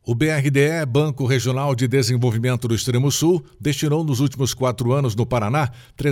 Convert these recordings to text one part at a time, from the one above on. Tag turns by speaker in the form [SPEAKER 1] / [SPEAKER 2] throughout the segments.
[SPEAKER 1] O BRDE, Banco Regional de Desenvolvimento do Extremo Sul, destinou nos últimos 4 anos no Paraná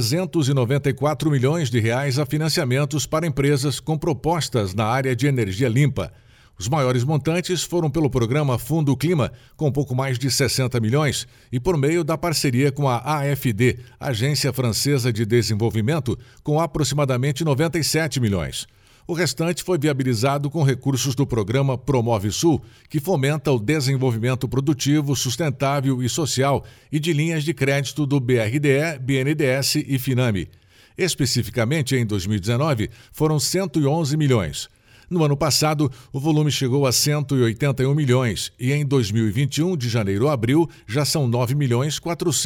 [SPEAKER 1] 394 milhões de reais a financiamentos para empresas com propostas na área de energia limpa. Os maiores montantes foram pelo programa Fundo Clima, com pouco mais de 60 milhões, e por meio da parceria com a AFD, Agência Francesa de Desenvolvimento, com aproximadamente 97 milhões. O restante foi viabilizado com recursos do programa Promove Sul, que fomenta o desenvolvimento produtivo, sustentável e social, e de linhas de crédito do BRDE, BNDES e Finame. Especificamente, em 2019, foram 111 milhões. No ano passado, o volume chegou a 181 milhões e em 2021, de janeiro a abril, já são 9 milhões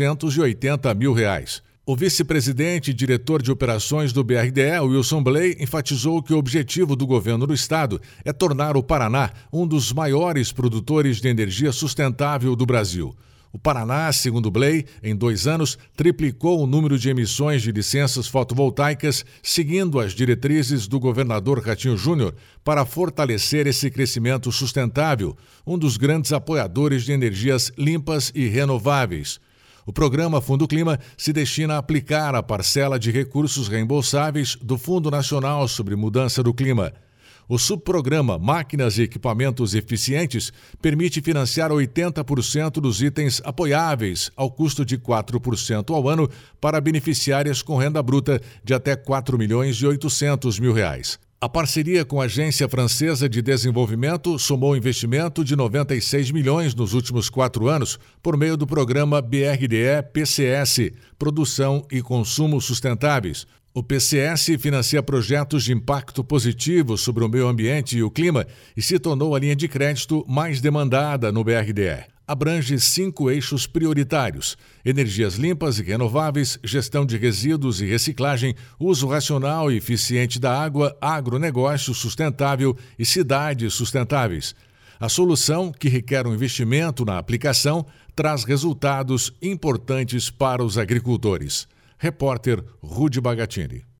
[SPEAKER 1] 480 mil reais. O vice-presidente e diretor de operações do BRDE, Wilson Bley, enfatizou que o objetivo do governo do estado é tornar o Paraná um dos maiores produtores de energia sustentável do Brasil. O Paraná, segundo Bley, em 2 anos, triplicou o número de emissões de licenças fotovoltaicas, seguindo as diretrizes do governador Ratinho Júnior para fortalecer esse crescimento sustentável, um dos grandes apoiadores de energias limpas e renováveis. O programa Fundo Clima se destina a aplicar a parcela de recursos reembolsáveis do Fundo Nacional sobre Mudança do Clima. O subprograma Máquinas e Equipamentos Eficientes permite financiar 80% dos itens apoiáveis ao custo de 4% ao ano para beneficiárias com renda bruta de até 4 milhões e 800 mil reais. A parceria com a Agência Francesa de Desenvolvimento somou investimento de 96 milhões nos últimos 4 anos por meio do programa BRDE-PCS, Produção e Consumo Sustentáveis. O PCS financia projetos de impacto positivo sobre o meio ambiente e o clima e se tornou a linha de crédito mais demandada no BRDE. Abrange 5 eixos prioritários: energias limpas e renováveis, gestão de resíduos e reciclagem, uso racional e eficiente da água, agronegócio sustentável e cidades sustentáveis. A solução, que requer um investimento na aplicação, traz resultados importantes para os agricultores. Repórter Rudy Bagatini.